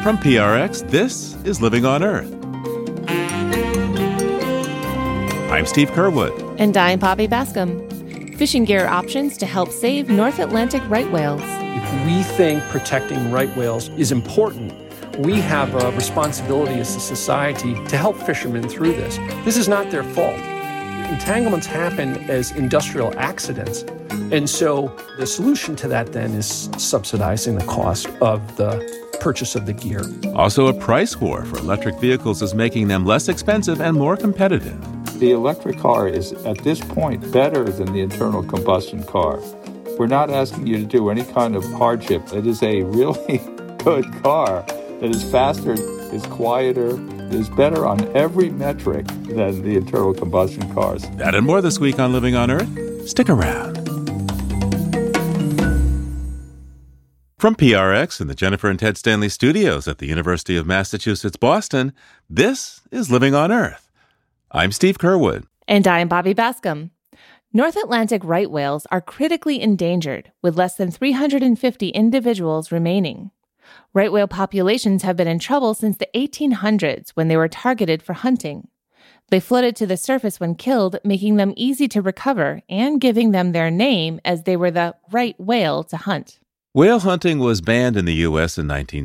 From PRX, this is Living on Earth. I'm Steve Curwood. And I'm Poppy Bascom. Fishing gear options to help save North Atlantic right whales. If we think protecting right whales is important, we have a responsibility as a society to help fishermen through this. This is not their fault. Entanglements happen as industrial accidents. And so the solution to that then is subsidizing the cost of the purchase of the gear. Also, a price war for electric vehicles is making them less expensive and more competitive. The electric car is, at this point, better than the internal combustion car. We're not asking you to do any kind of hardship. It is a really good car that is faster, is quieter, is better on every metric than the internal combustion cars. That and more this week on Living on Earth. Stick around. From PRX and the Jennifer and Ted Stanley studios at the University of Massachusetts, Boston, this is Living on Earth. I'm Steve Curwood. And I'm Bobby Bascom. North Atlantic right whales are critically endangered, with less than 350 individuals remaining. Right whale populations have been in trouble since the 1800s when they were targeted for hunting. They floated to the surface when killed, making them easy to recover and giving them their name as they were the right whale to hunt. Whale hunting was banned in the U.S. in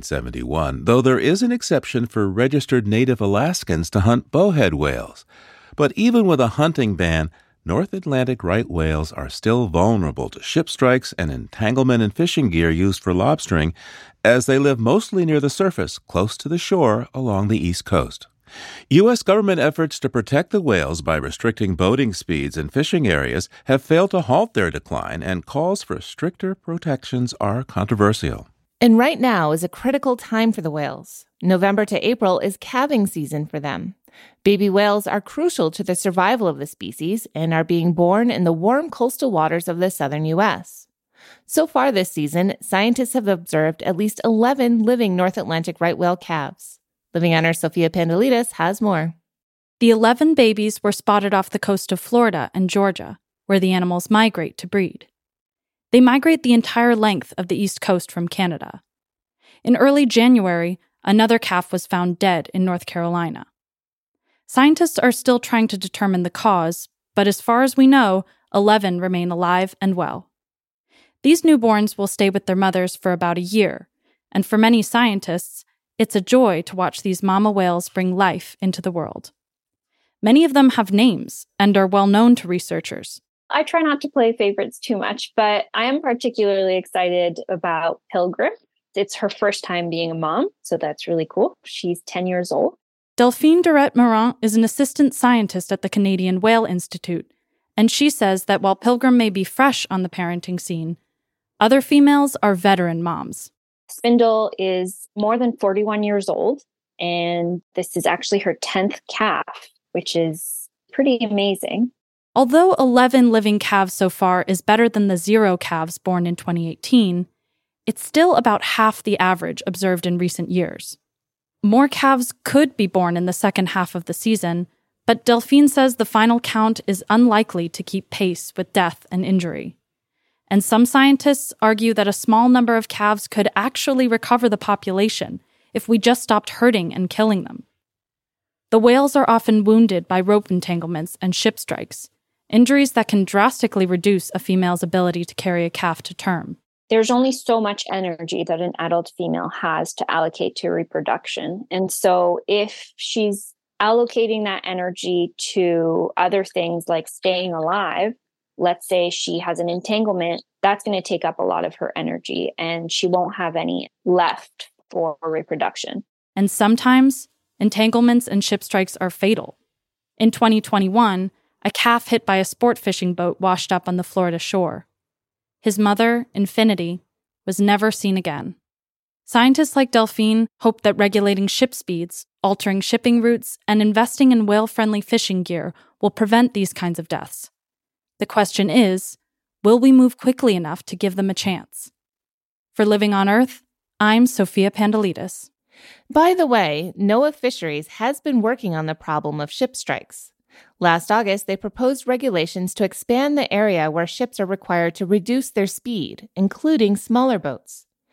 1971, though there is an exception for registered native Alaskans to hunt bowhead whales. But even with a hunting ban, North Atlantic right whales are still vulnerable to ship strikes and entanglement and fishing gear used for lobstering, as they live mostly near the surface, close to the shore along the East Coast. U.S. government efforts to protect the whales by restricting boating speeds in fishing areas have failed to halt their decline, and calls for stricter protections are controversial. And right now is a critical time for the whales. November to April is calving season for them. Baby whales are crucial to the survival of the species and are being born in the warm coastal waters of the southern U.S. So far this season, scientists have observed at least 11 living North Atlantic right whale calves. Living on Earth, Sophia Pandelides has more. The 11 babies were spotted off the coast of Florida and Georgia, where the animals migrate to breed. They migrate the entire length of the East Coast from Canada. In early January, another calf was found dead in North Carolina. Scientists are still trying to determine the cause, but as far as we know, 11 remain alive and well. These newborns will stay with their mothers for about a year, and for many scientists, it's a joy to watch these mama whales bring life into the world. Many of them have names and are well known to researchers. I try not to play favorites too much, but I am particularly excited about Pilgrim. It's her first time being a mom, so that's really cool. She's 10 years old. Delphine Durette-Morin is an assistant scientist at the Canadian Whale Institute, and she says that while Pilgrim may be fresh on the parenting scene, other females are veteran moms. Spindle is more than 41 years old, and this is actually her 10th calf, which is pretty amazing. Although 11 living calves so far is better than the 0 calves born in 2018, it's still about half the average observed in recent years. More calves could be born in the second half of the season, but Delphine says the final count is unlikely to keep pace with death and injury. And some scientists argue that a small number of calves could actually recover the population if we just stopped hurting and killing them. The whales are often wounded by rope entanglements and ship strikes, injuries that can drastically reduce a female's ability to carry a calf to term. There's only so much energy that an adult female has to allocate to reproduction. And so if she's allocating that energy to other things like staying alive, let's say she has an entanglement, that's going to take up a lot of her energy and she won't have any left for reproduction. And sometimes entanglements and ship strikes are fatal. In 2021, a calf hit by a sport fishing boat washed up on the Florida shore. His mother, Infinity, was never seen again. Scientists like Delphine hope that regulating ship speeds, altering shipping routes, and investing in whale-friendly fishing gear will prevent these kinds of deaths. The question is, will we move quickly enough to give them a chance? For Living on Earth, I'm Sophia Pandelides. By the way, NOAA Fisheries has been working on the problem of ship strikes. Last August, they proposed regulations to expand the area where ships are required to reduce their speed, including smaller boats.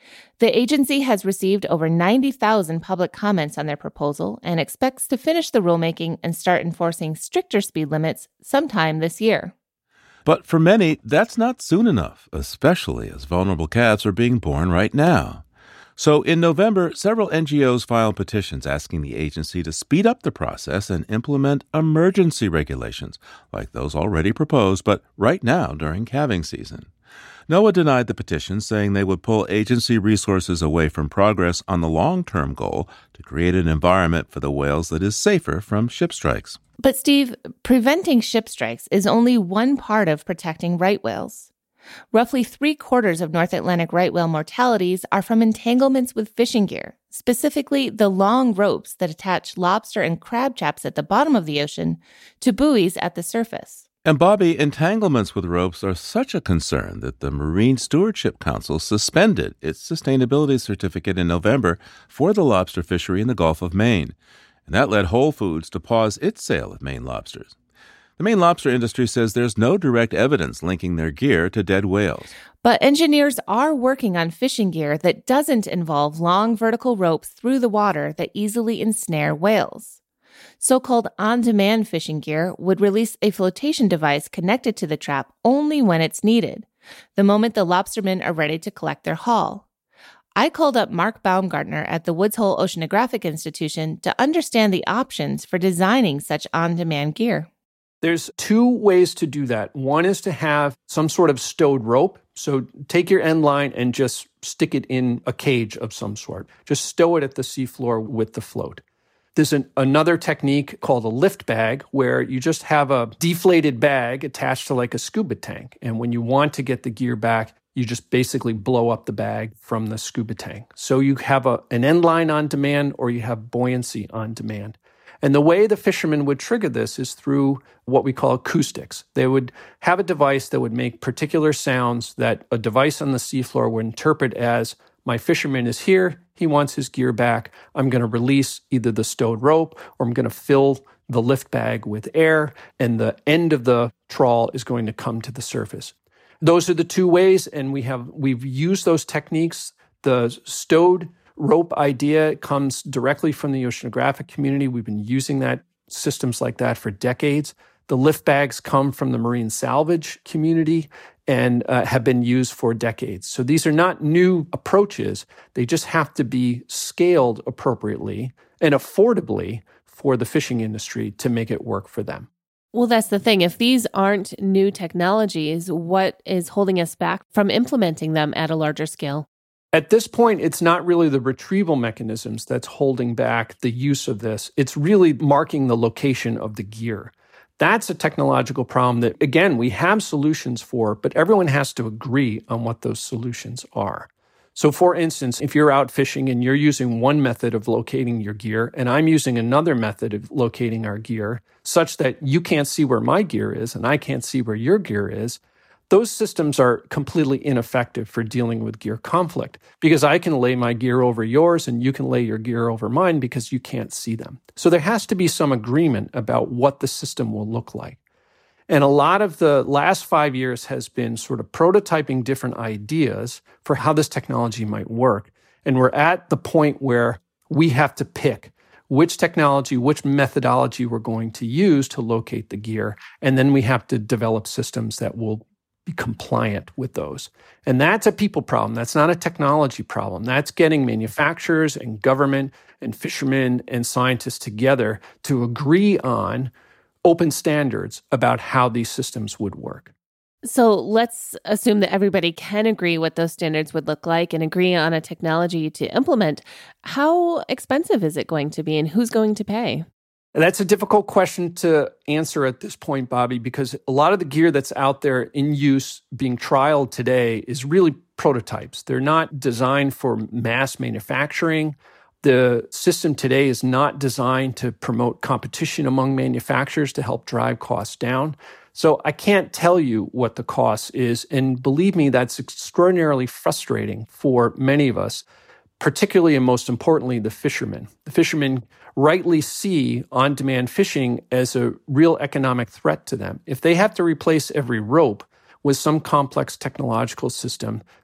The agency has received over 90,000 public comments on their proposal and expects to finish the rulemaking and start enforcing stricter speed limits sometime this year. But for many, that's not soon enough, especially as vulnerable calves are being born right now. So in November, several NGOs filed petitions asking the agency to speed up the process and implement emergency regulations, like those already proposed, but right now during calving season. NOAA denied the petition, saying they would pull agency resources away from progress on the long-term goal to create an environment for the whales that is safer from ship strikes. But Steve, preventing ship strikes is only one part of protecting right whales. Roughly 3/4 of North Atlantic right whale mortalities are from entanglements with fishing gear, specifically the long ropes that attach lobster and crab traps at the bottom of the ocean to buoys at the surface. And Bobby, entanglements with ropes are such a concern that the Marine Stewardship Council suspended its sustainability certificate in November for the lobster fishery in the Gulf of Maine. And that led Whole Foods to pause its sale of Maine lobsters. The Maine lobster industry says there's no direct evidence linking their gear to dead whales. But engineers are working on fishing gear that doesn't involve long vertical ropes through the water that easily ensnare whales. So-called on-demand fishing gear would release a flotation device connected to the trap only when it's needed, the moment the lobstermen are ready to collect their haul. I called up Mark Baumgartner at the Woods Hole Oceanographic Institution to understand the options for designing such on-demand gear. There's two ways to do that. One is to have some sort of stowed rope. So take your end line and just stick it in a cage of some sort. Just stow it at the seafloor with the float. There's another technique called a lift bag, where you just have a deflated bag attached to like a scuba tank. And when you want to get the gear back, you just basically blow up the bag from the scuba tank. So you have an end line on demand, or you have buoyancy on demand. And the way the fishermen would trigger this is through what we call acoustics. They would have a device that would make particular sounds that a device on the seafloor would interpret as, my fisherman is here, he wants his gear back, I'm going to release either the stowed rope or I'm going to fill the lift bag with air, and the end of the trawl is going to come to the surface. Those are the two ways, and we've used those techniques. The stowed rope idea comes directly from the oceanographic community. We've been using systems like that for decades. The lift bags come from the marine salvage community and have been used for decades. So these are not new approaches. They just have to be scaled appropriately and affordably for the fishing industry to make it work for them. Well, that's the thing. If these aren't new technologies, what is holding us back from implementing them at a larger scale? At this point, it's not really the retrieval mechanisms that's holding back the use of this. It's really marking the location of the gear. That's a technological problem that, again, we have solutions for, but everyone has to agree on what those solutions are. So, for instance, if you're out fishing and you're using one method of locating your gear, and I'm using another method of locating our gear, such that you can't see where my gear is and I can't see where your gear is, those systems are completely ineffective for dealing with gear conflict, because I can lay my gear over yours and you can lay your gear over mine because you can't see them. So there has to be some agreement about what the system will look like. And a lot of the last 5 years has been sort of prototyping different ideas for how this technology might work. And we're at the point where we have to pick which technology, which methodology we're going to use to locate the gear. And then we have to develop systems that will be compliant with those. And that's a people problem. That's not a technology problem. That's getting manufacturers and government and fishermen and scientists together to agree on open standards about how these systems would work. So let's assume that everybody can agree what those standards would look like and agree on a technology to implement. How expensive is it going to be, and who's going to pay? That's a difficult question to answer at this point, Bobby, because a lot of the gear that's out there in use being trialed today is really prototypes. They're not designed for mass manufacturing. The system today is not designed to promote competition among manufacturers to help drive costs down. So I can't tell you what the cost is. And believe me, that's extraordinarily frustrating for many of us, particularly and most importantly, the fishermen. The fishermen rightly see on-demand fishing as a real economic threat to them. If they have to replace every rope with some complex technological system that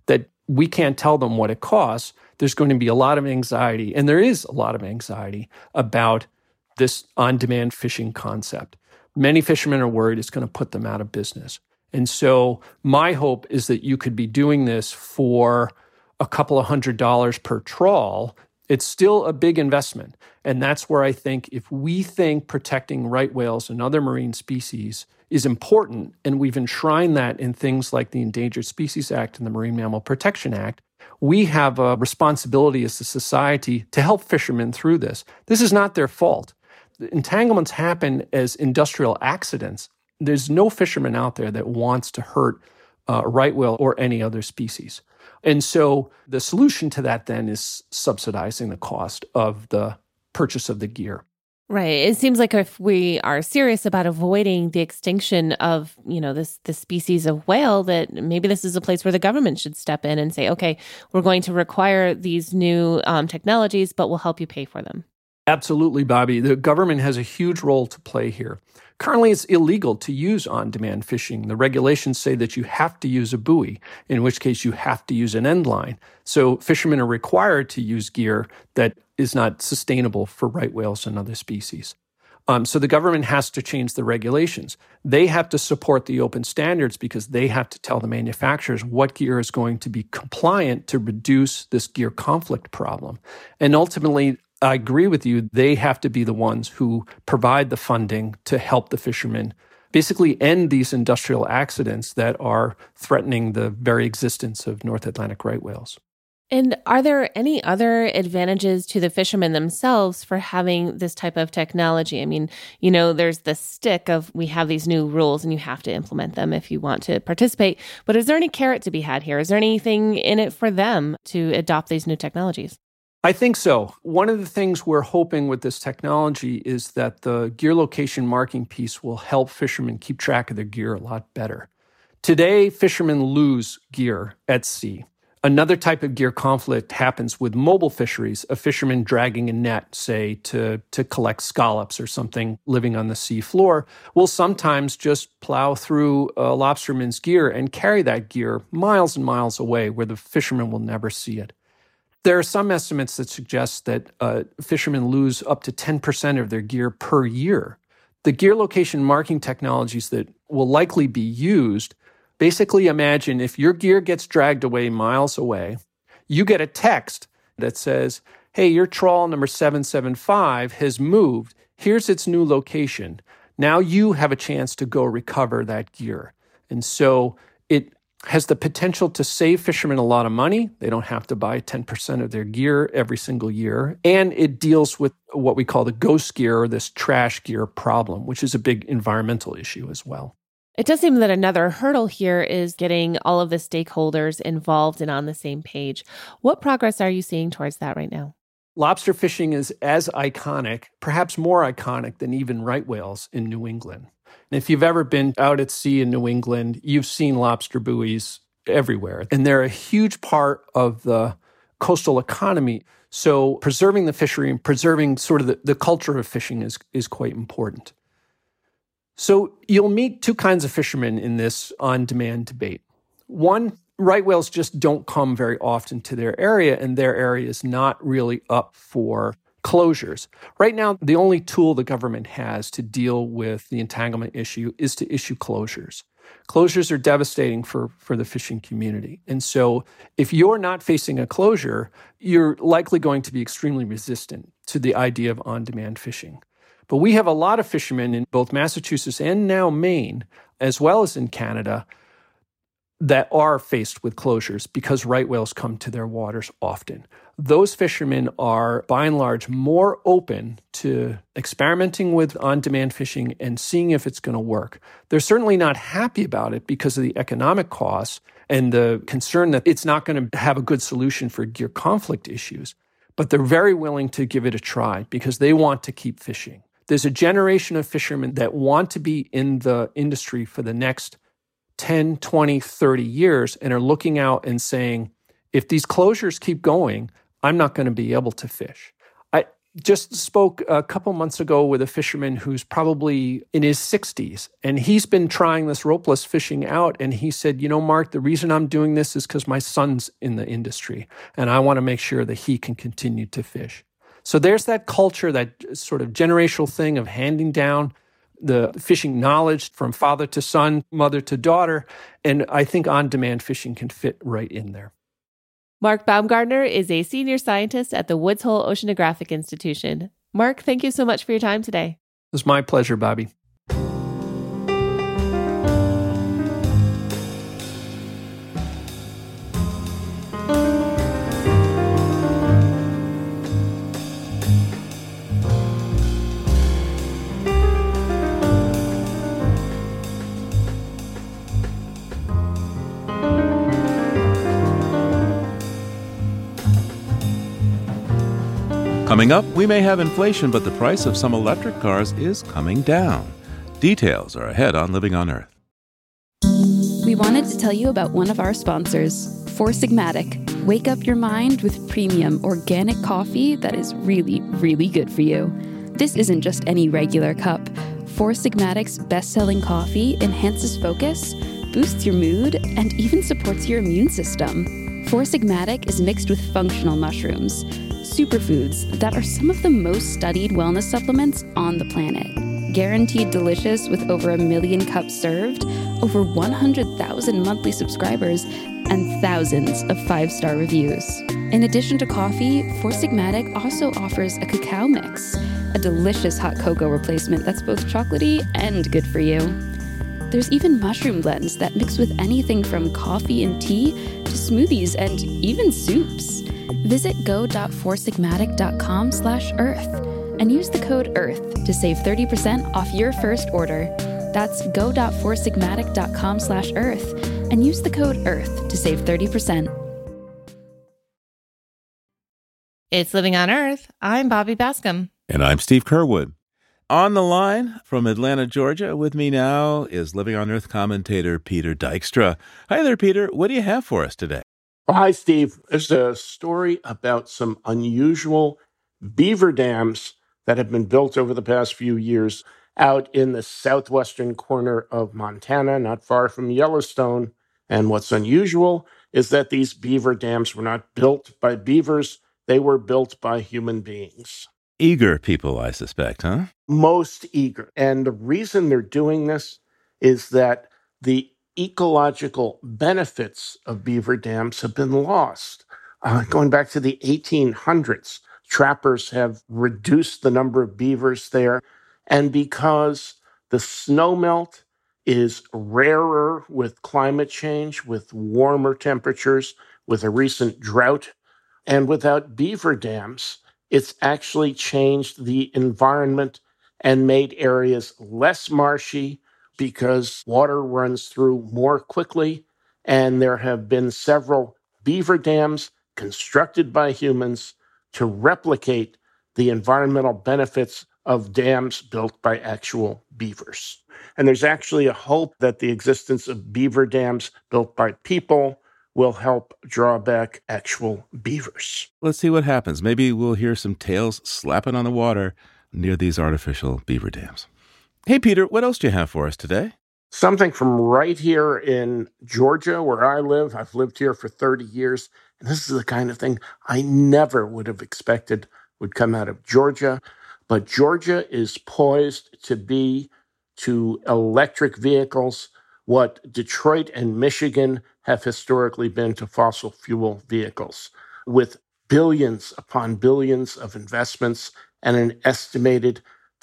we can't tell them what it costs, there's going to be a lot of anxiety, and there is a lot of anxiety about this on-demand fishing concept. Many fishermen are worried it's going to put them out of business. And so my hope is that you could be doing this for a couple of $100 per trawl. It's still a big investment. And that's where I think if we think protecting right whales and other marine species is important, and we've enshrined that in things like the Endangered Species Act and the Marine Mammal Protection Act, we have a responsibility as a society to help fishermen through this. This is not their fault. Entanglements happen as industrial accidents. There's no fisherman out there that wants to hurt a right whale or any other species. And so the solution to that then is subsidizing the cost of the purchase of the gear. Right. It seems like if we are serious about avoiding the extinction of, this species of whale, that maybe this is a place where the government should step in and say, okay, we're going to require these new technologies, but we'll help you pay for them. Absolutely, Bobby. The government has a huge role to play here. Currently, it's illegal to use on-demand fishing. The regulations say that you have to use a buoy, in which case you have to use an end line. So fishermen are required to use gear that is not sustainable for right whales and other species. So the government has to change the regulations. They have to support the open standards because they have to tell the manufacturers what gear is going to be compliant to reduce this gear conflict problem. And ultimately, I agree with you, they have to be the ones who provide the funding to help the fishermen basically end these industrial accidents that are threatening the very existence of North Atlantic right whales. And are there any other advantages to the fishermen themselves for having this type of technology? I mean, there's the stick of we have these new rules and you have to implement them if you want to participate. But is there any carrot to be had here? Is there anything in it for them to adopt these new technologies? I think so. One of the things we're hoping with this technology is that the gear location marking piece will help fishermen keep track of their gear a lot better. Today, fishermen lose gear at sea. Another type of gear conflict happens with mobile fisheries, a fisherman dragging a net, say, to collect scallops or something living on the sea floor, will sometimes just plow through a lobsterman's gear and carry that gear miles and miles away where the fisherman will never see it. There are some estimates that suggest that fishermen lose up to 10% of their gear per year. The gear location marking technologies that will likely be used, basically imagine if your gear gets dragged away miles away, you get a text that says, hey, your trawl number 775 has moved. Here's its new location. Now you have a chance to go recover that gear. And so it has the potential to save fishermen a lot of money. They don't have to buy 10% of their gear every single year. And it deals with what we call the ghost gear or this trash gear problem, which is a big environmental issue as well. It does seem that another hurdle here is getting all of the stakeholders involved and on the same page. What progress are you seeing towards that right now? Lobster fishing is as iconic, perhaps more iconic than even right whales in New England. And if you've ever been out at sea in New England, you've seen lobster buoys everywhere. And they're a huge part of the coastal economy. So preserving the fishery and preserving sort of the culture of fishing is quite important. So you'll meet two kinds of fishermen in this on-demand debate. One, right whales just don't come very often to their area, and their area is not really up for closures. Right now, the only tool the government has to deal with the entanglement issue is to issue closures. Closures are devastating for the fishing community. And so if you're not facing a closure, you're likely going to be extremely resistant to the idea of on-demand fishing. But we have a lot of fishermen in both Massachusetts and now Maine, as well as in Canada, that are faced with closures because right whales come to their waters often. Those fishermen are, by and large, more open to experimenting with on-demand fishing and seeing if it's going to work. They're certainly not happy about it because of the economic costs and the concern that it's not going to have a good solution for gear conflict issues. But they're very willing to give it a try because they want to keep fishing. There's a generation of fishermen that want to be in the industry for the next 10, 20, 30 years and are looking out and saying, if these closures keep going, I'm not going to be able to fish. Just spoke a couple months ago with a fisherman who's probably in his 60s, and he's been trying this ropeless fishing out. And he said, Mark, the reason I'm doing this is because my son's in the industry, and I want to make sure that he can continue to fish. So there's that culture, that sort of generational thing of handing down the fishing knowledge from father to son, mother to daughter. And I think on-demand fishing can fit right in there. Mark Baumgartner is a senior scientist at the Woods Hole Oceanographic Institution. Mark, thank you so much for your time today. It was my pleasure, Bobby. Coming up, we may have inflation, but the price of some electric cars is coming down. Details are ahead on Living on Earth. We wanted to tell you about one of our sponsors, Four Sigmatic. Wake up your mind with premium organic coffee that is really, really good for you. This isn't just any regular cup. Four Sigmatic's best-selling coffee enhances focus, boosts your mood, and even supports your immune system. Four Sigmatic is mixed with functional mushrooms, superfoods that are some of the most studied wellness supplements on the planet. Guaranteed delicious with over 1 million cups served, over 100,000 monthly subscribers, and thousands of 5-star reviews. In addition to coffee, Four Sigmatic also offers a cacao mix, a delicious hot cocoa replacement that's both chocolatey and good for you. There's even mushroom blends that mix with anything from coffee and tea to smoothies and even soups. Visit go.foursigmatic.com/earth and use the code EARTH to save 30% off your first order. That's go.foursigmatic.com/earth and use the code EARTH to save 30%. It's Living on Earth. I'm Bobby Bascom. And I'm Steve Curwood. On the line from Atlanta, Georgia, with me now is Living on Earth commentator Peter Dykstra. Hi there, Peter. What do you have for us today? Well, hi, Steve. There's a story about some unusual beaver dams that have been built over the past few years out in the southwestern corner of Montana, not far from Yellowstone. And what's unusual is that these beaver dams were not built by beavers. They were built by human beings. Eager people, I suspect, huh? Most eager. And the reason they're doing this is that the ecological benefits of beaver dams have been lost. Going back to the 1800s, trappers have reduced the number of beavers there. And because the snowmelt is rarer with climate change, with warmer temperatures, with a recent drought, and without beaver dams, it's actually changed the environment and made areas less marshy because water runs through more quickly. And there have been several beaver dams constructed by humans to replicate the environmental benefits of dams built by actual beavers. And there's actually a hope that the existence of beaver dams built by people will help draw back actual beavers. Let's see what happens. Maybe we'll hear some tails slapping on the water near these artificial beaver dams. Hey, Peter, what else do you have for us today? Something from right here in Georgia, where I live. I've lived here for 30 years, and this is the kind of thing I never would have expected would come out of Georgia. But Georgia is poised to be to electric vehicles what Detroit and Michigan have historically been to fossil fuel vehicles, with billions upon billions of investments and an estimated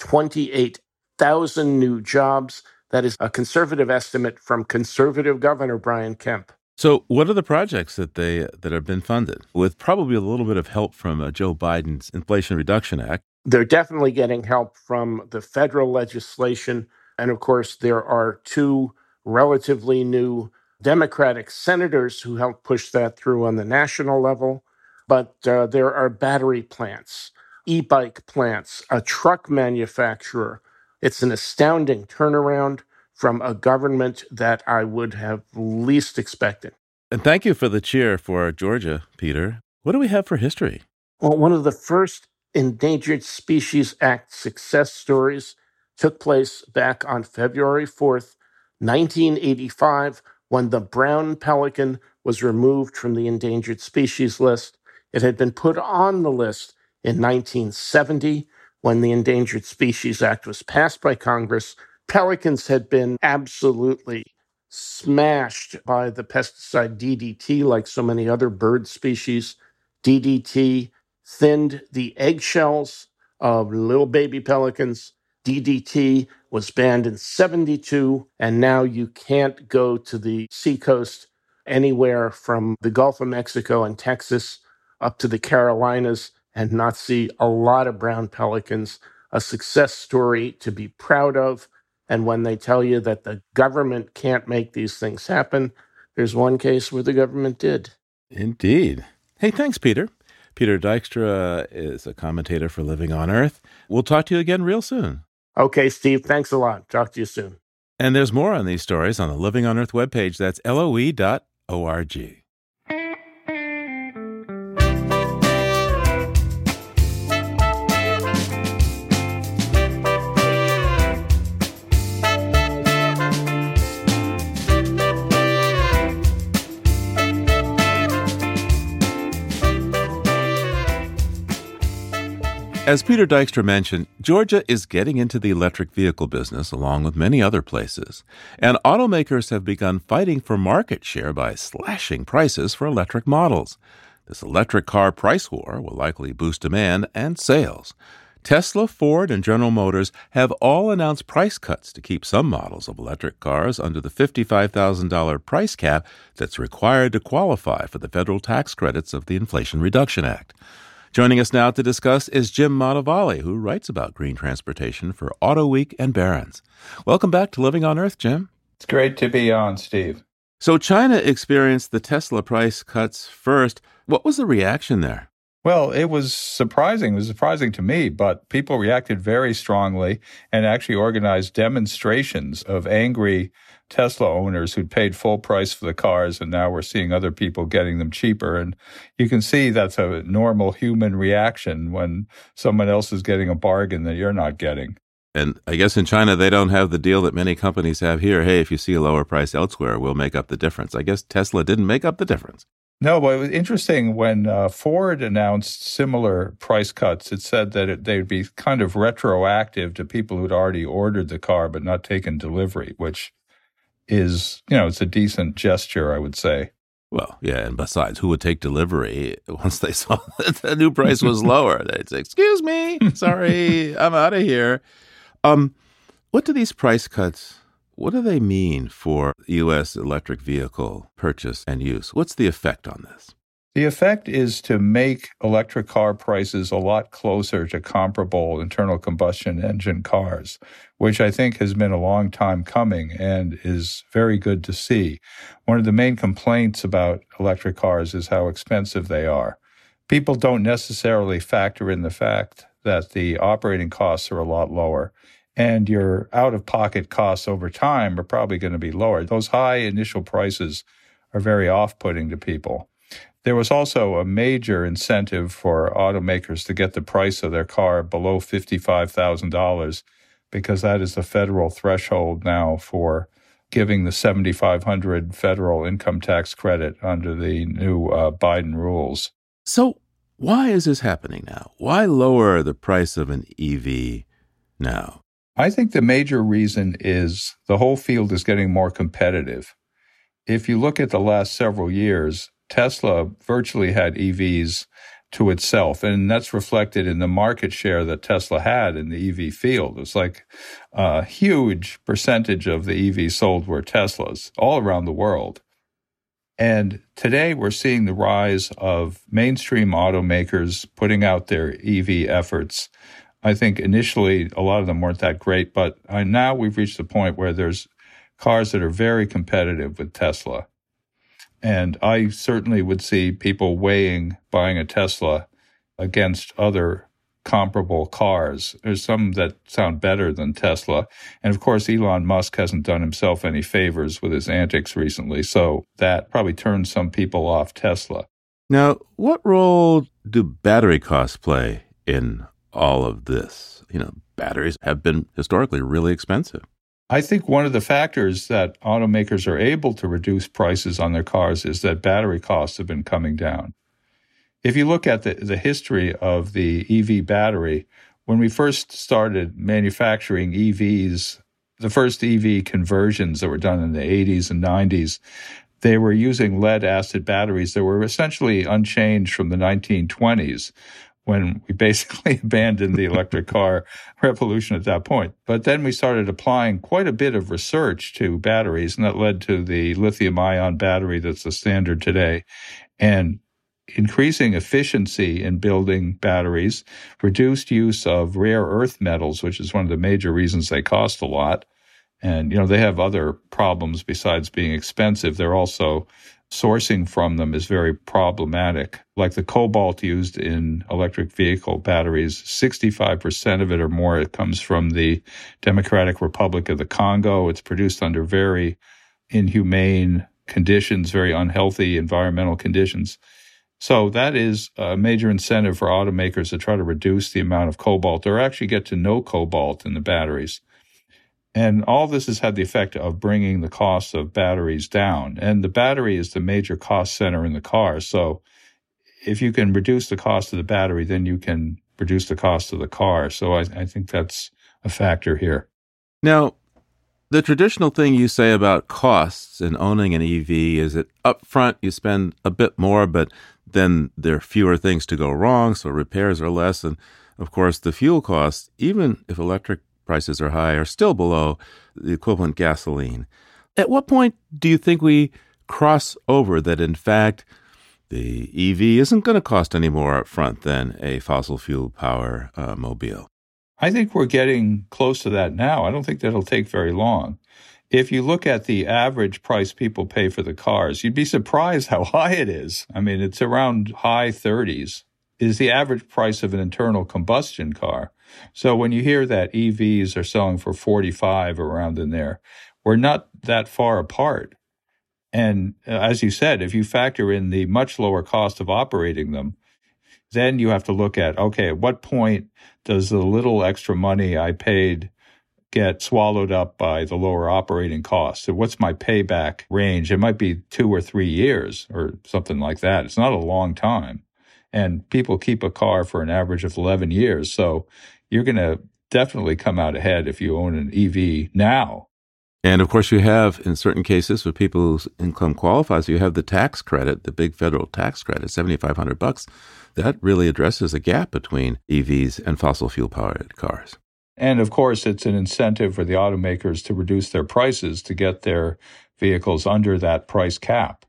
28,000 new jobs. That is a conservative estimate from conservative Governor Brian Kemp. So what are the projects that have been funded, with probably a little bit of help from Joe Biden's Inflation Reduction Act? They're definitely getting help from the federal legislation. And of course, there are 2 relatively new Democratic senators who helped push that through on the national level. But there are battery plants, e-bike plants, a truck manufacturer. It's an astounding turnaround from a government that I would have least expected. And thank you for the cheer for Georgia, Peter. What do we have for history? Well, one of the first Endangered Species Act success stories took place back on February 4th, 1985, when the brown pelican was removed from the endangered species list. It had been put on the list in 1970 when the Endangered Species Act was passed by Congress. Pelicans had been absolutely smashed by the pesticide DDT, like so many other bird species. DDT thinned the eggshells of little baby pelicans. DDT was banned in 72, and now you can't go to the seacoast anywhere from the Gulf of Mexico and Texas up to the Carolinas and not see a lot of brown pelicans. A success story to be proud of. And when they tell you that the government can't make these things happen, there's one case where the government did. Indeed. Hey, thanks, Peter. Peter Dykstra is a commentator for Living on Earth. We'll talk to you again real soon. Okay, Steve, thanks a lot. Talk to you soon. And there's more on these stories on the Living on Earth webpage. That's LOE.org. As Peter Dykstra mentioned, Georgia is getting into the electric vehicle business along with many other places, and automakers have begun fighting for market share by slashing prices for electric models. This electric car price war will likely boost demand and sales. Tesla, Ford, and General Motors have all announced price cuts to keep some models of electric cars under the $55,000 price cap that's required to qualify for the federal tax credits of the Inflation Reduction Act. Joining us now to discuss is Jim Montavale, who writes about green transportation for Auto Week and Barron's. Welcome back to Living on Earth, Jim. It's great to be on, Steve. So China experienced the Tesla price cuts first. What was the reaction there? Well, it was surprising. It was surprising to me, but people reacted very strongly and actually organized demonstrations of angry Tesla owners who'd paid full price for the cars, and now we're seeing other people getting them cheaper. And you can see that's a normal human reaction when someone else is getting a bargain that you're not getting. And I guess in China, they don't have the deal that many companies have here. Hey, if you see a lower price elsewhere, we'll make up the difference. I guess Tesla didn't make up the difference. No, but it was interesting when Ford announced similar price cuts. It said that they'd be kind of retroactive to people who'd already ordered the car but not taken delivery, which is, it's a decent gesture, I would say. Well, yeah, and besides, who would take delivery once they saw that the new price was lower? They'd say, excuse me, sorry, I'm out of here. What do these price cuts, what do they mean for U.S. electric vehicle purchase and use? What's the effect on this? The effect is to make electric car prices a lot closer to comparable internal combustion engine cars, which I think has been a long time coming and is very good to see. One of the main complaints about electric cars is how expensive they are. People don't necessarily factor in the fact that the operating costs are a lot lower, and your out-of-pocket costs over time are probably going to be lower. Those high initial prices are very off-putting to people. There was also a major incentive for automakers to get the price of their car below $55,000 because that is the federal threshold now for giving the $7,500 federal income tax credit under the new Biden rules. So why is this happening now? Why lower the price of an EV now? I think the major reason is the whole field is getting more competitive. If you look at the last several years, Tesla virtually had EVs to itself, and that's reflected in the market share that Tesla had in the EV field. It's like a huge percentage of the EVs sold were Teslas all around the world. And today we're seeing the rise of mainstream automakers putting out their EV efforts. I think initially a lot of them weren't that great, but now we've reached the point where there's cars that are very competitive with Tesla. And I certainly would see people weighing buying a Tesla against other comparable cars. There's some that sound better than Tesla. And of course, Elon Musk hasn't done himself any favors with his antics recently. So that probably turns some people off Tesla. Now, what role do battery costs play in all of this? Batteries have been historically really expensive. I think one of the factors that automakers are able to reduce prices on their cars is that battery costs have been coming down. If you look at the history of the EV battery, when we first started manufacturing EVs, the first EV conversions that were done in the 80s and 90s, they were using lead-acid batteries that were essentially unchanged from the 1920s, when we basically abandoned the electric car revolution at that point. But then we started applying quite a bit of research to batteries, and that led to the lithium-ion battery that's the standard today, and increasing efficiency in building batteries, reduced use of rare earth metals, which is one of the major reasons they cost a lot. And, they have other problems besides being expensive. They're also sourcing from them is very problematic. Like the cobalt used in electric vehicle batteries, 65% of it or more, it comes from the Democratic Republic of the Congo. It's produced under very inhumane conditions, very unhealthy environmental conditions. So that is a major incentive for automakers to try to reduce the amount of cobalt or actually get to no cobalt in the batteries. And all this has had the effect of bringing the cost of batteries down. And the battery is the major cost center in the car. So if you can reduce the cost of the battery, then you can reduce the cost of the car. So I think that's a factor here. Now, the traditional thing you say about costs in owning an EV is that up front you spend a bit more, but then there are fewer things to go wrong, so repairs are less. And, of course, the fuel costs, even if electric prices are high, are still below the equivalent gasoline. At what point do you think we cross over that, in fact, the EV isn't going to cost any more up front than a fossil fuel power mobile? I think we're getting close to that now. I don't think that'll take very long. If you look at the average price people pay for the cars, you'd be surprised how high it is. I mean, it's around high 30s is the average price of an internal combustion car. So when you hear that EVs are selling for 45 around in there, we're not that far apart. And as you said, if you factor in the much lower cost of operating them, then you have to look at, okay, at what point does the little extra money I paid get swallowed up by the lower operating costs? So what's my payback range? It might be 2 or 3 years or something like that. It's not a long time. And people keep a car for an average of 11 years. So you're going to definitely come out ahead if you own an EV now. And, of course, you have, in certain cases, for people whose income qualifies, you have the tax credit, the big federal tax credit, $7,500. That really addresses a gap between EVs and fossil fuel-powered cars. And, of course, it's an incentive for the automakers to reduce their prices to get their vehicles under that price cap.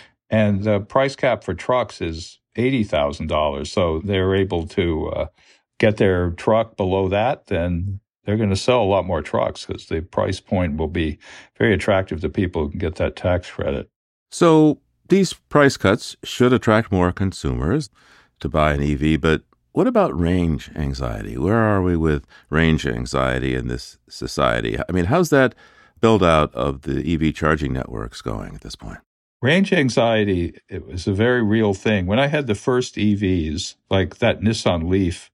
And the price cap for trucks is $80,000. So they're able to get their truck below that, then they're going to sell a lot more trucks because the price point will be very attractive to people who can get that tax credit. So these price cuts should attract more consumers to buy an EV, but what about range anxiety? Where are we with range anxiety in this society? I mean, how's that build-out of the EV charging networks going at this point? Range anxiety, it was a very real thing. When I had the first EVs, like that Nissan Leaf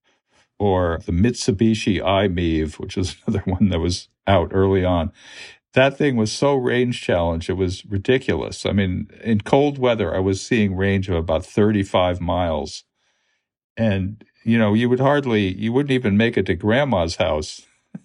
or the Mitsubishi i-MiEV, which was another one that was out early on, that thing was so range challenged, it was ridiculous. I mean, in cold weather, I was seeing range of about 35 miles. And, you wouldn't even make it to grandma's house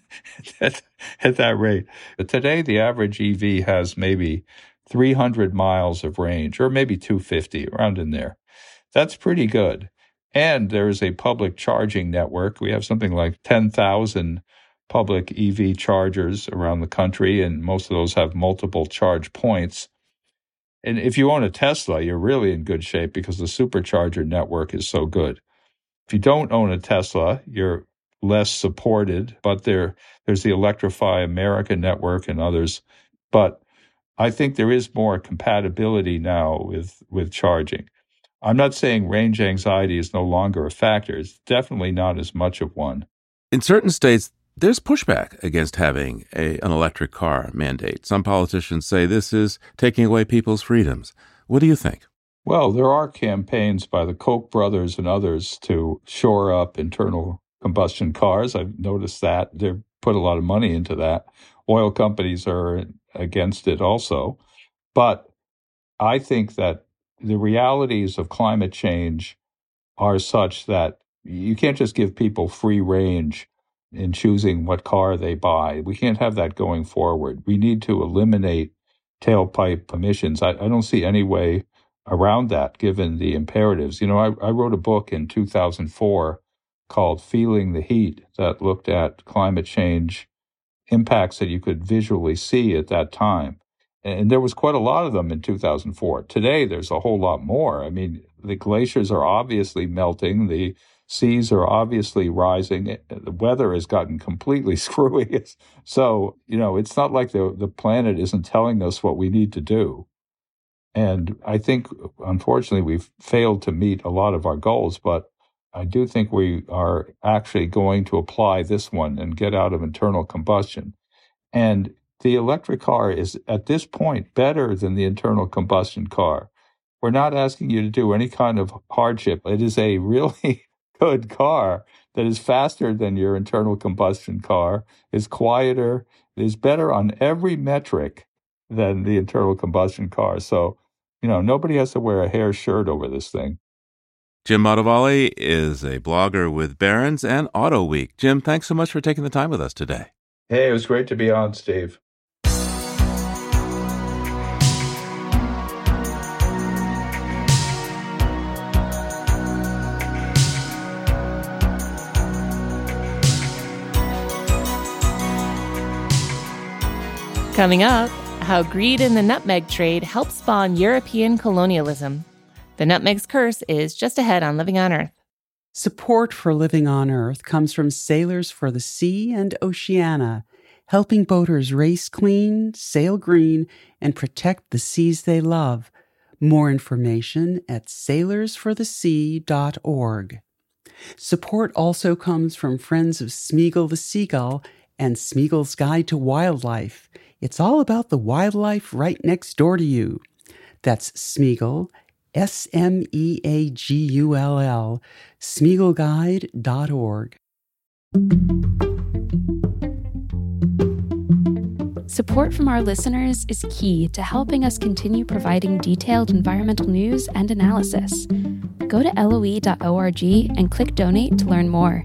at that rate. But today, the average EV has maybe 300 miles of range, or maybe 250, around in there. That's pretty good. And there is a public charging network. We have something like 10,000 public EV chargers around the country, and most of those have multiple charge points. And if you own a Tesla, you're really in good shape because the supercharger network is so good. If you don't own a Tesla, you're less supported, but there's the Electrify America network and others. But I think there is more compatibility now with charging. I'm not saying range anxiety is no longer a factor. It's definitely not as much of one. In certain states, there's pushback against having an electric car mandate. Some politicians say this is taking away people's freedoms. What do you think? Well, there are campaigns by the Koch brothers and others to shore up internal combustion cars. I've noticed that. They've put a lot of money into that. Oil companies are against it also. But I think that the realities of climate change are such that you can't just give people free range in choosing what car they buy. We can't have that going forward. We need to eliminate tailpipe emissions. I don't see any way around that, given the imperatives. I wrote a book in 2004 called Feeling the Heat that looked at climate change impacts that you could visually see at that time. And there was quite a lot of them in 2004. Today, there's a whole lot more. I mean, the glaciers are obviously melting. The seas are obviously rising. The weather has gotten completely screwy. So, it's not like the planet isn't telling us what we need to do. And I think, unfortunately, we've failed to meet a lot of our goals, but I do think we are actually going to apply this one and get out of internal combustion. And the electric car is, at this point, better than the internal combustion car. We're not asking you to do any kind of hardship. It is a really good car that is faster than your internal combustion car, is quieter, is better on every metric than the internal combustion car. So, nobody has to wear a hair shirt over this thing. Jim Motovali is a blogger with Barron's and Auto Week. Jim, thanks so much for taking the time with us today. Hey, it was great to be on, Steve. Coming up, how greed in the nutmeg trade helped spawn European colonialism. The nutmeg's curse is just ahead on Living on Earth. Support for Living on Earth comes from Sailors for the Sea and Oceana, helping boaters race clean, sail green, and protect the seas they love. More information at sailorsforthesea.org. Support also comes from Friends of Smeagol the Seagull and Smeagol's Guide to Wildlife. It's all about the wildlife right next door to you. That's Smeagol, Smeagull, smeagolguide.org. Support from our listeners is key to helping us continue providing detailed environmental news and analysis. Go to LOE.org and click Donate to learn more.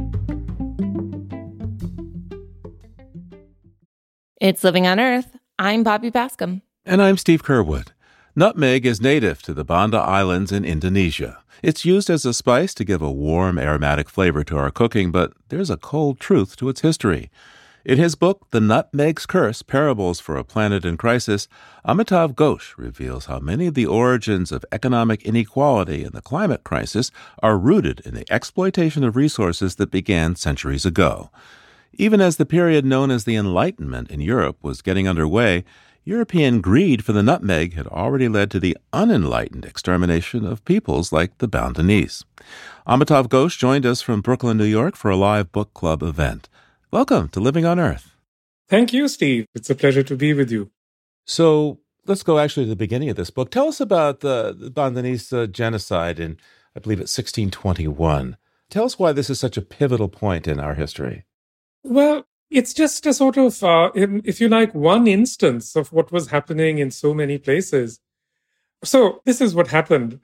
It's Living on Earth. I'm Bobby Bascom. And I'm Steve Curwood. Nutmeg is native to the Banda Islands in Indonesia. It's used as a spice to give a warm, aromatic flavor to our cooking, but there's a cold truth to its history. In his book, The Nutmeg's Curse, Parables for a Planet in Crisis, Amitav Ghosh reveals how many of the origins of economic inequality and the climate crisis are rooted in the exploitation of resources that began centuries ago. Even as the period known as the Enlightenment in Europe was getting underway, European greed for the nutmeg had already led to the unenlightened extermination of peoples like the Boundanese. Amitav Ghosh joined us from Brooklyn, New York for a live book club event. Welcome to Living on Earth. Thank you, Steve. It's a pleasure to be with you. So let's go actually to the beginning of this book. Tell us about the Boundanese genocide in, I believe it's 1621. Tell us why this is such a pivotal point in our history. Well, it's just a sort of, if you like, one instance of what was happening in so many places. So this is what happened.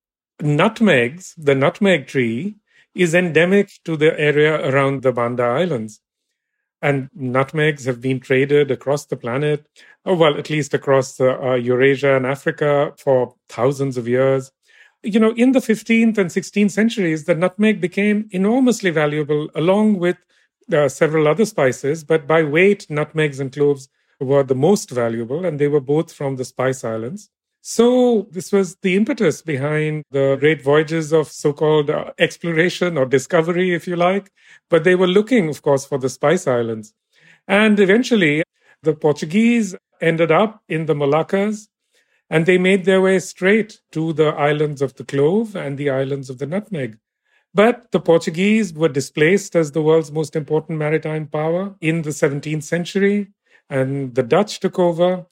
Nutmegs, the nutmeg tree, is endemic to the area around the Banda Islands. And nutmegs have been traded across the planet, at least across Eurasia and Africa for thousands of years. In the 15th and 16th centuries, the nutmeg became enormously valuable along with several other spices, but by weight, nutmegs and cloves were the most valuable, and they were both from the Spice Islands. So this was the impetus behind the great voyages of so-called exploration or discovery, if you like. But they were looking, of course, for the Spice Islands. And eventually, the Portuguese ended up in the Moluccas, and they made their way straight to the islands of the clove and the islands of the nutmeg. But the Portuguese were displaced as the world's most important maritime power in the 17th century, and the Dutch took over.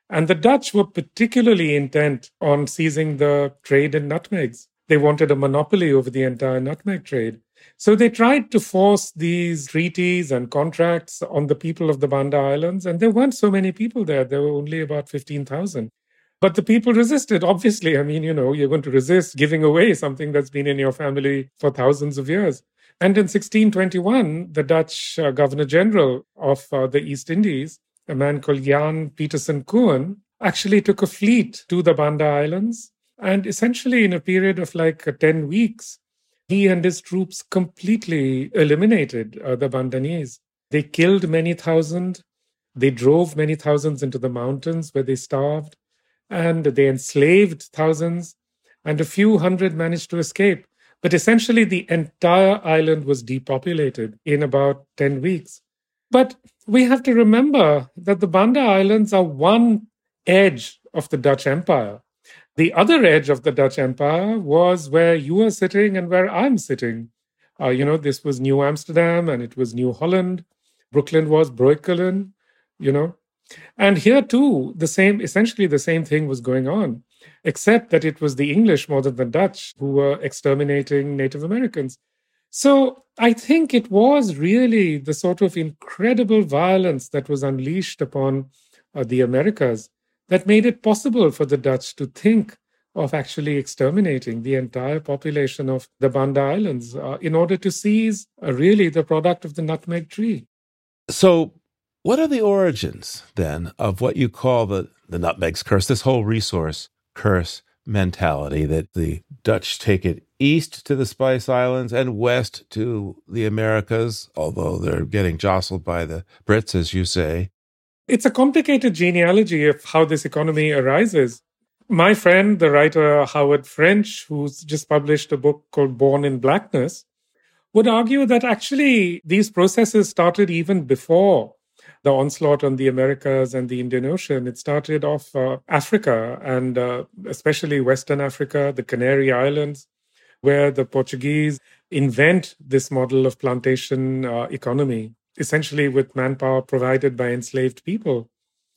And the Dutch were particularly intent on seizing the trade in nutmegs. They wanted a monopoly over the entire nutmeg trade. So they tried to force these treaties and contracts on the people of the Banda Islands. And there weren't so many people there. There were only about 15,000. But the people resisted, obviously. I mean, you're going to resist giving away something that's been in your family for thousands of years. And in 1621, the Dutch Governor General of the East Indies, a man called Jan Pietersen Koen, actually took a fleet to the Banda Islands. And essentially, in a period of 10 weeks, he and his troops completely eliminated the Bandanese. They killed many thousand. They drove many thousands into the mountains where they starved. And they enslaved thousands. And a few hundred managed to escape. But essentially, the entire island was depopulated in about 10 weeks. But we have to remember that the Banda Islands are one edge of the Dutch Empire. The other edge of the Dutch Empire was where you are sitting and where I'm sitting. This was New Amsterdam and it was New Holland. Brooklyn was Breukelen, And here too, essentially the same thing was going on, except that it was the English more than the Dutch who were exterminating Native Americans. So I think it was really the sort of incredible violence that was unleashed upon the Americas that made it possible for the Dutch to think of actually exterminating the entire population of the Banda Islands in order to seize really the product of the nutmeg tree. So what are the origins, then, of what you call the nutmeg's curse, this whole resource curse mentality that the Dutch take it east to the Spice Islands and west to the Americas, although they're getting jostled by the Brits, as you say? It's a complicated genealogy of how this economy arises. My friend, the writer Howard French, who's just published a book called Born in Blackness, would argue that actually these processes started even before the onslaught on the Americas and the Indian Ocean. It started off Africa, and especially Western Africa, the Canary Islands, where the Portuguese invent this model of plantation economy, essentially with manpower provided by enslaved people.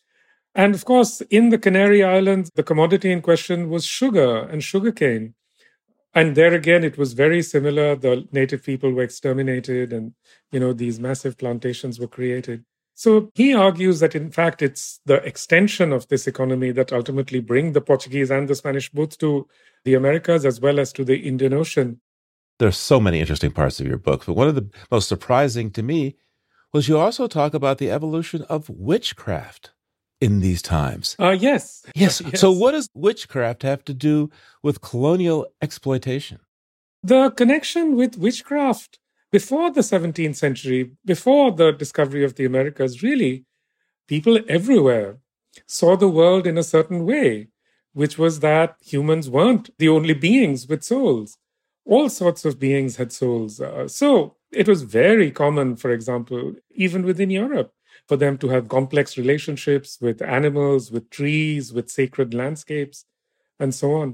And of course, in the Canary Islands, the commodity in question was sugar and sugarcane. And there again, it was very similar. The native people were exterminated and, these massive plantations were created. So he argues that, in fact, it's the extension of this economy that ultimately bring the Portuguese and the Spanish both to the Americas as well as to the Indian Ocean. There's so many interesting parts of your book, but one of the most surprising to me was you also talk about the evolution of witchcraft in these times. Yes. Yes. So what does witchcraft have to do with colonial exploitation? The connection with witchcraft before the 17th century, before the discovery of the Americas, really, people everywhere saw the world in a certain way, which was that humans weren't the only beings with souls. All sorts of beings had souls. So it was very common, for example, even within Europe, for them to have complex relationships with animals, with trees, with sacred landscapes, and so on.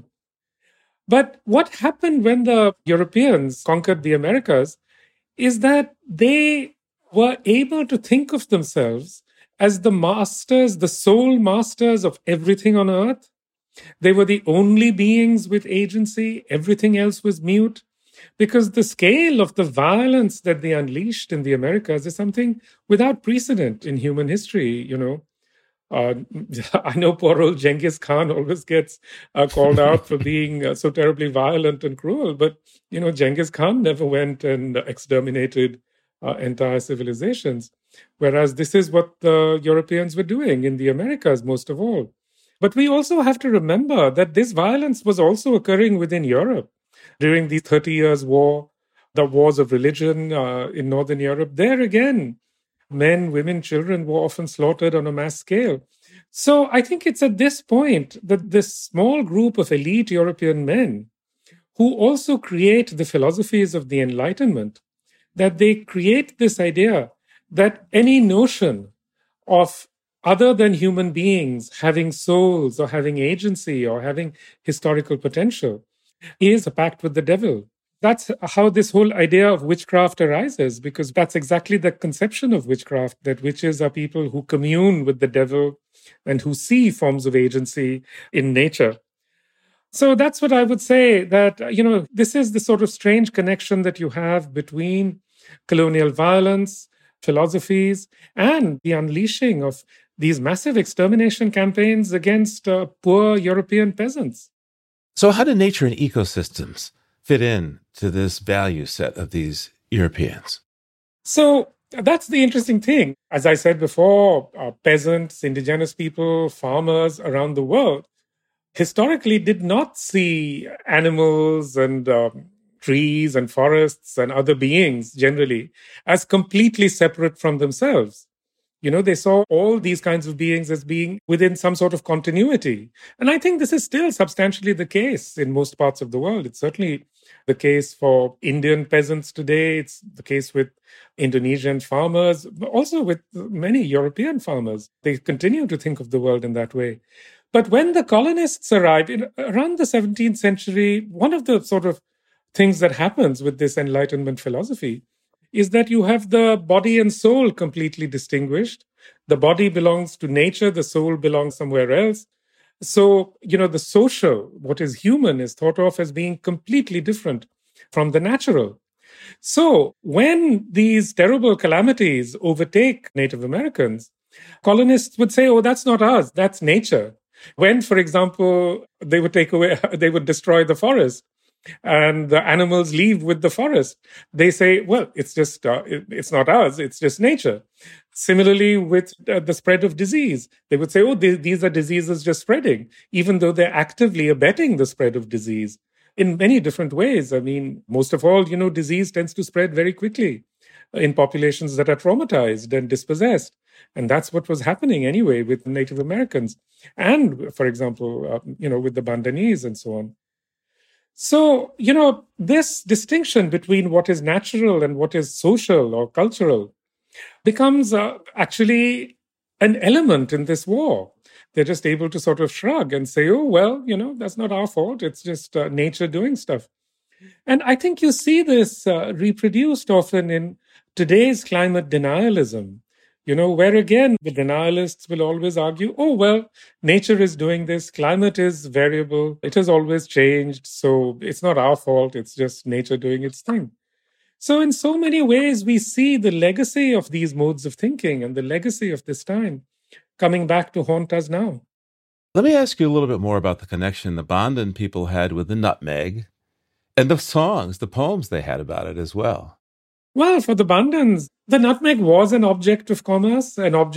But what happened when the Europeans conquered the Americas is that they were able to think of themselves as the masters, the sole masters of everything on earth. They were the only beings with agency. Everything else was mute. Because the scale of the violence that they unleashed in the Americas is something without precedent in human history, I know poor old Genghis Khan always gets called out for being so terribly violent and cruel. But, Genghis Khan never went and exterminated entire civilizations. Whereas this is what the Europeans were doing in the Americas, most of all. But we also have to remember that this violence was also occurring within Europe. During the 30 Years' War, the wars of religion in Northern Europe, there again, men, women, children were often slaughtered on a mass scale. So I think it's at this point that this small group of elite European men who also create the philosophies of the Enlightenment, that they create this idea that any notion of other than human beings having souls or having agency or having historical potential is a pact with the devil. That's how this whole idea of witchcraft arises, because that's exactly the conception of witchcraft, that witches are people who commune with the devil and who see forms of agency in nature. So that's what I would say, that, this is the sort of strange connection that you have between colonial violence, philosophies, and the unleashing of these massive extermination campaigns against poor European peasants. So how do nature and ecosystems fit in to this value set of these Europeans? So that's the interesting thing. As I said before, peasants, indigenous people, farmers around the world historically did not see animals and trees and forests and other beings generally as completely separate from themselves. They saw all these kinds of beings as being within some sort of continuity. And I think this is still substantially the case in most parts of the world. It's certainly the case for Indian peasants today. It's the case with Indonesian farmers, but also with many European farmers. They continue to think of the world in that way. But when the colonists arrived around the 17th century, one of the sort of things that happens with this Enlightenment philosophy is that you have the body and soul completely distinguished. The body belongs to nature, the soul belongs somewhere else. So, the social, what is human, is thought of as being completely different from the natural. So when these terrible calamities overtake Native Americans, colonists would say, oh, that's not us, that's nature. When, for example, they would destroy the forest, and the animals leave with the forest, they say, well, it's just, it's not us, it's just nature. Similarly, with the spread of disease, they would say, oh, these are diseases just spreading, even though they're actively abetting the spread of disease in many different ways. I mean, most of all, disease tends to spread very quickly in populations that are traumatized and dispossessed. And that's what was happening anyway with Native Americans. And, for example, with the Bandanese and so on. So, this distinction between what is natural and what is social or cultural becomes actually an element in this war. They're just able to sort of shrug and say, oh, well, that's not our fault. It's just nature doing stuff. And I think you see this reproduced often in today's climate denialism, where again, the denialists will always argue, oh, well, nature is doing this, climate is variable, it has always changed, so it's not our fault, it's just nature doing its thing. So in so many ways, we see the legacy of these modes of thinking and the legacy of this time coming back to haunt us now. Let me ask you a little bit more about the connection the Bandan people had with the nutmeg and the songs, the poems they had about it as well. Well, for the Bandans, the nutmeg was an object of commerce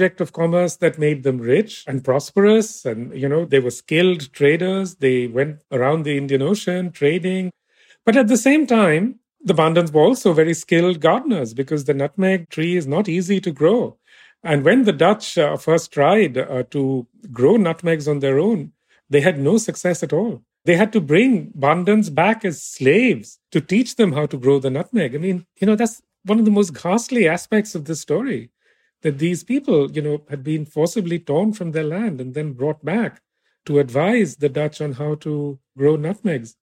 that made them rich and prosperous. And, they were skilled traders. They went around the Indian Ocean trading. But at the same time, the Bandans were also very skilled gardeners because the nutmeg tree is not easy to grow. And when the Dutch first tried to grow nutmegs on their own, they had no success at all. They had to bring Bandans back as slaves to teach them how to grow the nutmeg. I mean, that's one of the most ghastly aspects of this story, that these people, had been forcibly torn from their land and then brought back to advise the Dutch on how to grow nutmegs.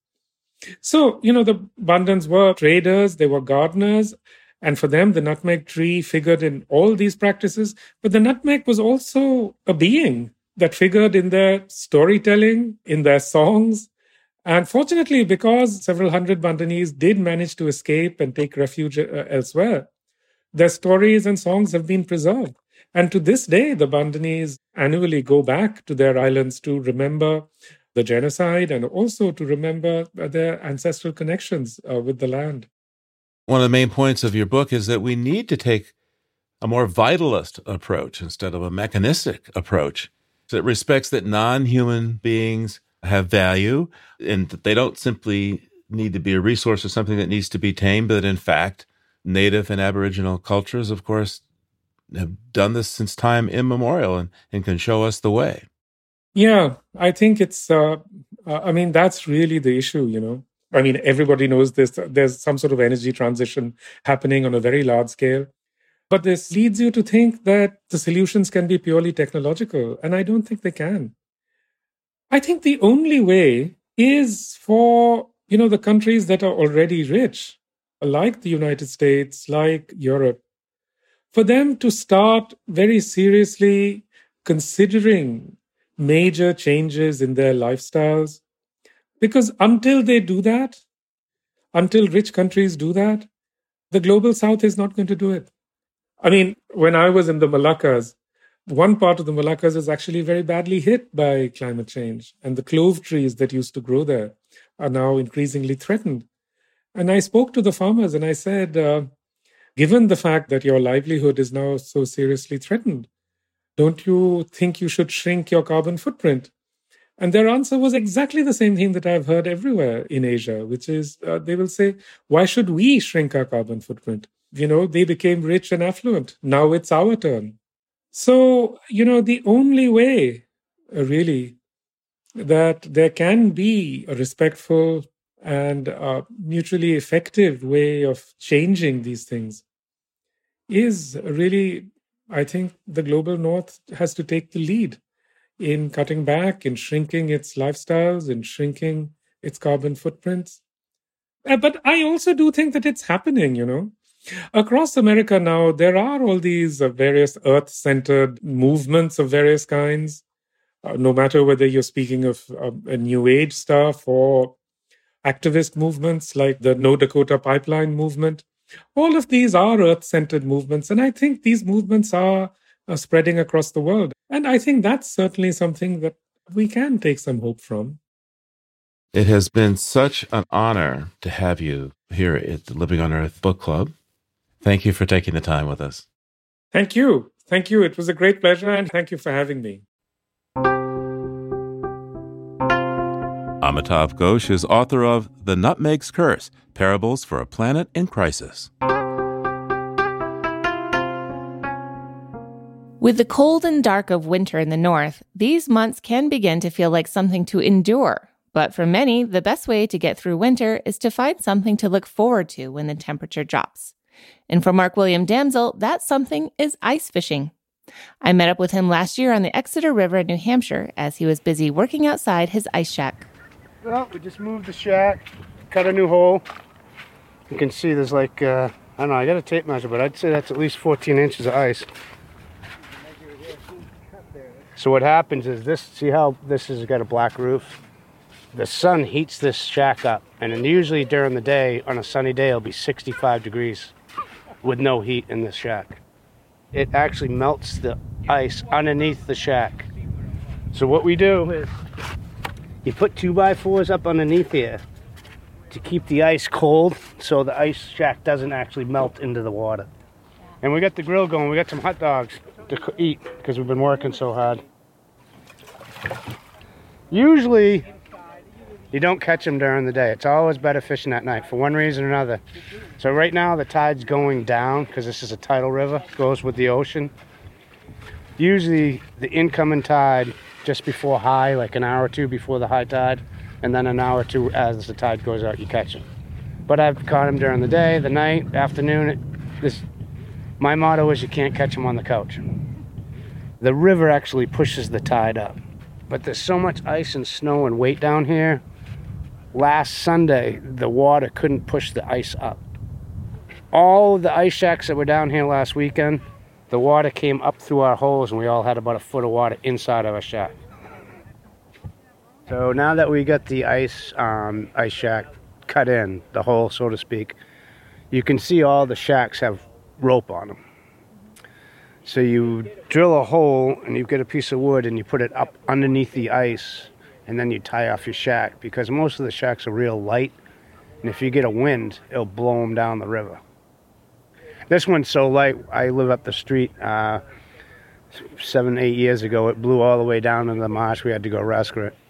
So, the Bandans were traders, they were gardeners, and for them, the nutmeg tree figured in all these practices. But the nutmeg was also a being that figured in their storytelling, in their songs. And fortunately, because several hundred Bandanese did manage to escape and take refuge elsewhere, their stories and songs have been preserved. And to this day, the Bandanese annually go back to their islands to remember the genocide and also to remember their ancestral connections with the land. One of the main points of your book is that we need to take a more vitalist approach instead of a mechanistic approach that respects that non-human beings have value and that they don't simply need to be a resource or something that needs to be tamed, but in fact, Native and Aboriginal cultures, of course, have done this since time immemorial and can show us the way. Yeah, I think it's, that's really the issue, I mean, everybody knows this. There's some sort of energy transition happening on a very large scale. But this leads you to think that the solutions can be purely technological, and I don't think they can. I think the only way is for The countries that are already rich, like the United States, like Europe, for them to start very seriously considering major changes in their lifestyles. Because until they do that, until rich countries do that, the global south is not going to do it. I mean, when I was in the Malaccas, one part of the Malaccas is actually very badly hit by climate change. And the clove trees that used to grow there are now increasingly threatened. And I spoke to the farmers and I said, given the fact that your livelihood is now so seriously threatened, don't you think you should shrink your carbon footprint? And their answer was exactly the same thing that I've heard everywhere in Asia, which is they will say, why should we shrink our carbon footprint? They became rich and affluent. Now it's our turn. So, the only way, really, that there can be a respectful and mutually effective way of changing these things is really, I think, the global north has to take the lead in cutting back, in shrinking its lifestyles, in shrinking its carbon footprints. But I also do think that it's happening, Across America now, there are all these various earth-centered movements of various kinds, no matter whether you're speaking of a New Age stuff or activist movements like the No Dakota Pipeline movement. All of these are earth-centered movements, and I think these movements are spreading across the world. And I think that's certainly something that we can take some hope from. It has been such an honor to have you here at the Living on Earth Book Club. Thank you for taking the time with us. Thank you. Thank you. It was a great pleasure, and thank you for having me. Amitav Ghosh is author of The Nutmeg's Curse, Parables for a Planet in Crisis. With the cold and dark of winter in the north, these months can begin to feel like something to endure. But for many, the best way to get through winter is to find something to look forward to when the temperature drops. And for Mark William Damsel, that something is ice fishing. I met up with him last year on the Exeter River in New Hampshire as he was busy working outside his ice shack. Well, we just moved the shack, cut a new hole. You can see there's I got a tape measure, but I'd say that's at least 14 inches of ice. So what happens is see how this has got a black roof? The sun heats this shack up, and then usually during the day, on a sunny day, it'll be 65 degrees with no heat in the shack. It actually melts the ice underneath the shack. So what we do is you put 2x4s up underneath here to keep the ice cold so the ice shack doesn't actually melt into the water. And we got the grill going. We got some hot dogs to eat because we've been working so hard. Usually, you don't catch them during the day. It's always better fishing at night for one reason or another. So right now, the tide's going down because this is a tidal river, goes with the ocean. Usually, the incoming tide just before high, like an hour or two before the high tide, and then an hour or two as the tide goes out, you catch them. But I've caught them during the day, the night, afternoon. My motto is you can't catch them on the couch. The river actually pushes the tide up. But there's so much ice and snow and weight down here. Last Sunday, the water couldn't push the ice up. All of the ice shacks that were down here last weekend, the water came up through our holes, and we all had about a foot of water inside of our shack. So now that we got the ice shack cut in, the hole, so to speak, you can see all the shacks have rope on them. So you drill a hole, and you get a piece of wood, and you put it up underneath the ice, and then you tie off your shack, because most of the shacks are real light, and if you get a wind, it'll blow them down the river. This one's so light, I live up the street 7-8 years ago. It blew all the way down into the marsh. We had to go rescue it.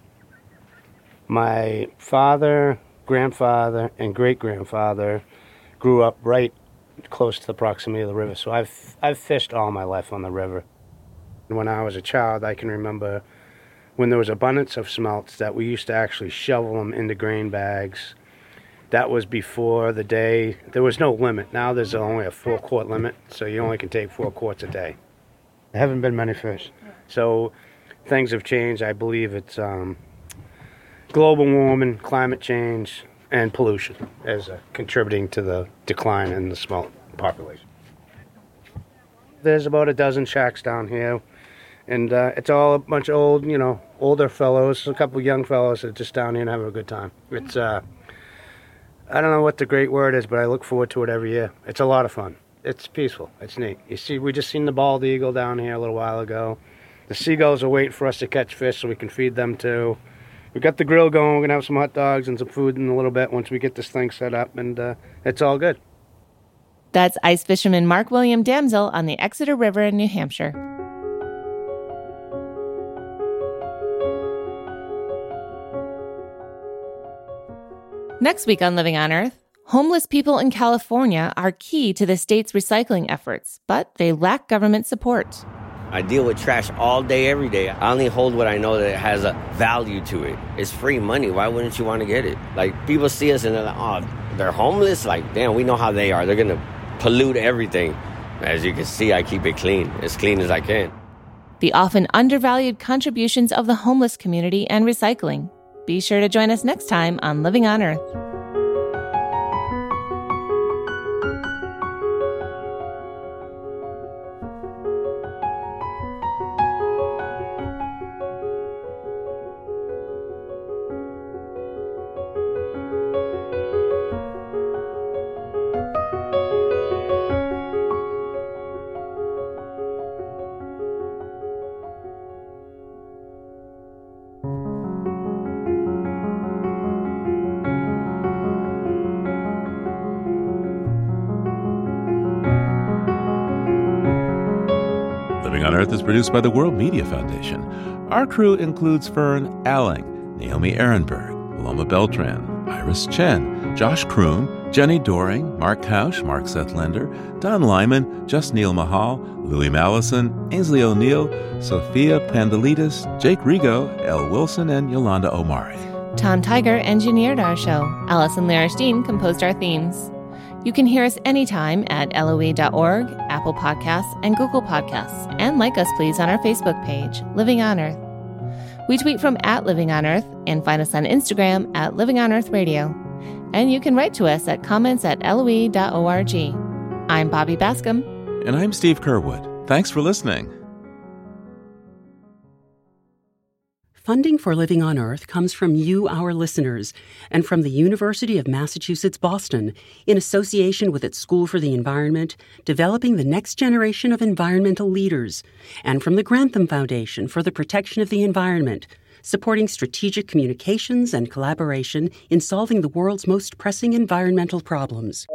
My father, grandfather, and great-grandfather grew up right close to the proximity of the river, so I've fished all my life on the river. And when I was a child, I can remember when there was abundance of smelts that we used to actually shovel them into grain bags. That was before the day, there was no limit. Now there's only a 4-quart limit, so you only can take 4 quarts a day. There haven't been many fish. So things have changed. I believe it's global warming, climate change, and pollution as contributing to the decline in the smelt population. There's about a dozen shacks down here, and it's all a bunch of older fellows, a couple of young fellows that are just down here and having a good time. It's, I don't know what the great word is, but I look forward to it every year. It's a lot of fun. It's peaceful. It's neat. You see, we just seen the bald eagle down here a little while ago. The seagulls are waiting for us to catch fish so we can feed them too. We got the grill going. We're going to have some hot dogs and some food in a little bit once we get this thing set up, and it's all good. That's ice fisherman Mark William Damsel on the Exeter River in New Hampshire. Next week on Living on Earth, homeless people in California are key to the state's recycling efforts, but they lack government support. I deal with trash all day, every day. I only hold what I know that has a value to it. It's free money. Why wouldn't you want to get it? Like, people see us and they're like, oh, they're homeless? Like, damn, we know how they are. They're going to pollute everything. As you can see, I keep it clean as I can. The often undervalued contributions of the homeless community and recycling. Be sure to join us next time on Living on Earth. Living on Earth is produced by the World Media Foundation. Our crew includes Fern Alling, Naomi Ehrenberg, Paloma Beltran, Iris Chen, Josh Kroom, Jenny Doring, Mark Kausch, Mark Seth Lender, Don Lyman, Justneil Mahal, Louis Mallison, Ainsley O'Neill, Sophia Pandelitis, Jake Rigo, Elle Wilson, and Yolanda Omari. Tom Tiger engineered our show. Allison Laristeen composed our themes. You can hear us anytime at LOE.org, Apple Podcasts, and Google Podcasts. And like us, please, on our Facebook page, Living on Earth. We tweet from @LivingOnEarth and find us on Instagram @LivingOnEarthRadio. And you can write to us at comments@LOE.org. I'm Bobby Bascom. And I'm Steve Curwood. Thanks for listening. Funding for Living on Earth comes from you, our listeners, and from the University of Massachusetts Boston, in association with its School for the Environment, developing the next generation of environmental leaders, and from the Grantham Foundation for the Protection of the Environment, supporting strategic communications and collaboration in solving the world's most pressing environmental problems.